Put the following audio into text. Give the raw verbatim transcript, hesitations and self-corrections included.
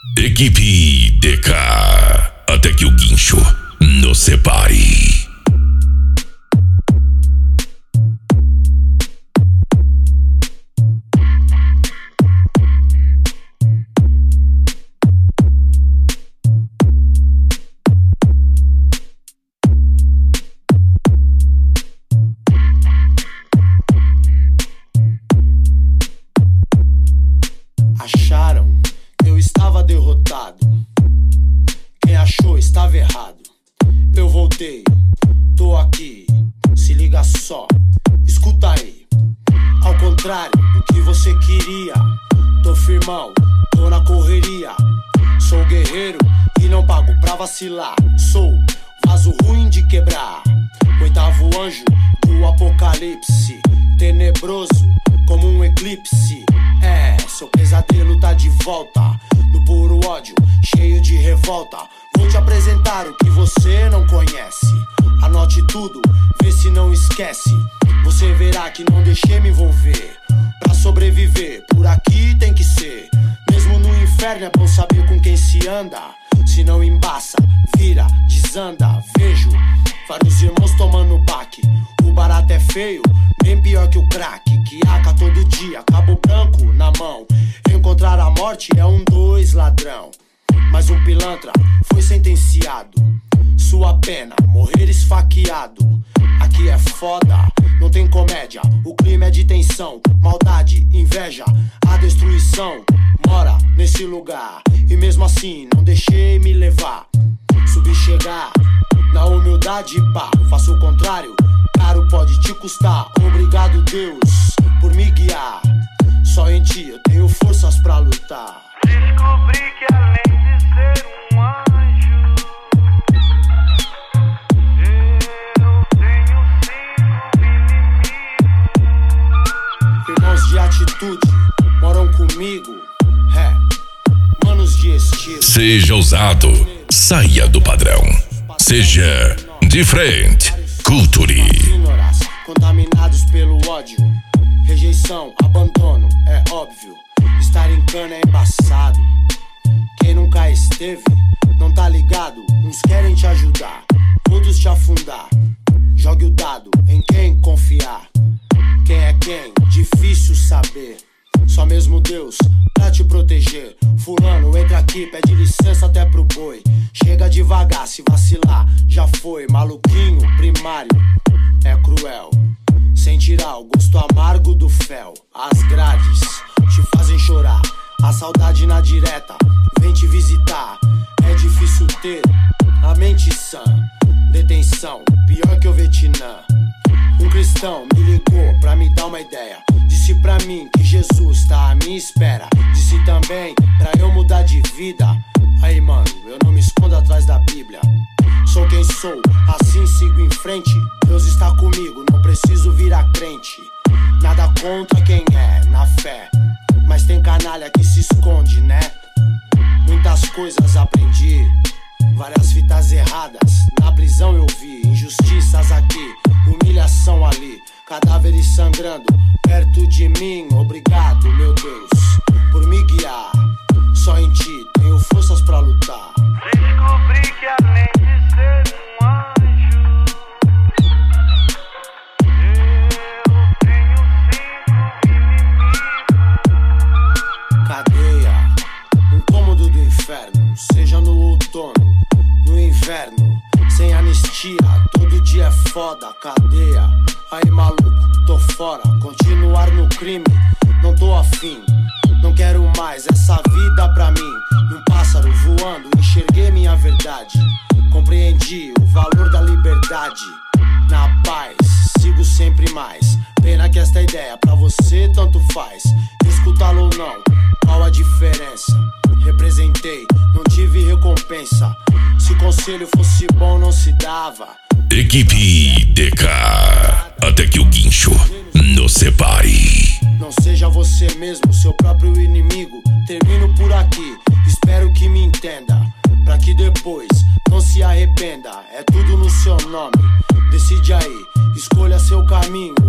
Equipe D K, até que o guincho nos separe. Acharam que eu estava derrotado. Quem achou estava errado. Eu voltei, tô aqui. Se liga só, escuta aí. Ao contrário do que você queria, tô firmão, tô na correria. Sou guerreiro e não pago pra vacilar. Sou vaso ruim de quebrar, oitavo anjo do apocalipse, tenebroso como um eclipse. É, seu pesadelo tá de volta, no puro ódio, cheio de revolta. Vou te apresentar o que você não conhece. Anote tudo, vê se não esquece. Você verá que não deixei me envolver. Pra sobreviver, por aqui tem que ser. Mesmo no inferno é bom saber com quem se anda. Se não embaça, vira, desanda. Vejo vários irmãos tomando baque. O barato é feio, bem pior que o crack. Que aca todo dia, cabo branco na mão. Encontrar a morte é um dois ladrão. Mas um pilantra foi sentenciado. Sua pena, morrer esfaqueado. Aqui é foda, não tem comédia. O clima é de tensão, maldade, inveja. A destruição mora nesse lugar. E mesmo assim não deixei me levar. Subi chegar, na humildade pá. Faço o contrário, caro pode te custar. Obrigado Deus por me guiar. Só em ti eu tenho forças pra lutar. Descobri que além de ser um anjo, eu tenho cinco inimigos. Irmãos de atitude moram comigo. É, manos de estilo. Seja ousado, saia do padrão. Seja diferente. Culture. Contaminados pelo ódio, rejeição, abandono, é óbvio. Estar em cana é embaçado. Quem nunca esteve, não tá ligado. Uns querem te ajudar, outros te afundar. Jogue o dado em quem confiar. Quem é quem, difícil saber. Só mesmo Deus pra te proteger. Fulano, entra aqui, pede licença até pro boi. Chega devagar, se vacilar, já foi. Maluquinho, primário, é cruel. Sem tirar o gosto amargo do fel. As grades te fazem chorar. A saudade na direta vem te visitar. É difícil ter a mente sã. Detenção, pior que o Vietnã. Um cristão me ligou pra me dar uma ideia. Disse pra mim que Jesus tá à minha espera. Disse também pra eu mudar de vida. Aí mano, eu não me escondo atrás da Bíblia. Sou quem sou, assim sigo em frente. Deus está comigo, não preciso virar crente. Nada contra quem é, na fé. Mas tem canalha que se esconde, né? Muitas coisas aprendi, várias fitas erradas na prisão eu vi. Injustiças aqui, humilhação ali. Cadáveres sangrando perto de mim. Obrigado, meu Deus, por me guiar. Só em ti tenho forças pra lutar. Descobri que além de ser um anjo, eu tenho cinco inimigos. Cadeia, um cômodo do inferno. Seja no outono, no inverno. Sem anistia, todo dia é foda. Cadeia, aí maluco, tô fora. Continuar no crime, não tô afim. Não quero mais essa vida pra mim. Num pássaro voando, enxerguei minha verdade. Compreendi o valor da liberdade. Na paz, sigo sempre mais. Pena que esta ideia pra você tanto faz. Escutá-lo ou não, qual a diferença? Representei, não tive recompensa. Se conselho fosse bom não se dava. Equipe D K, até que o guincho nos separe. Não seja você mesmo, seu próprio inimigo. Termino por aqui, espero que me entenda. Pra que depois não se arrependa. É tudo no seu nome, decide aí, escolha seu caminho.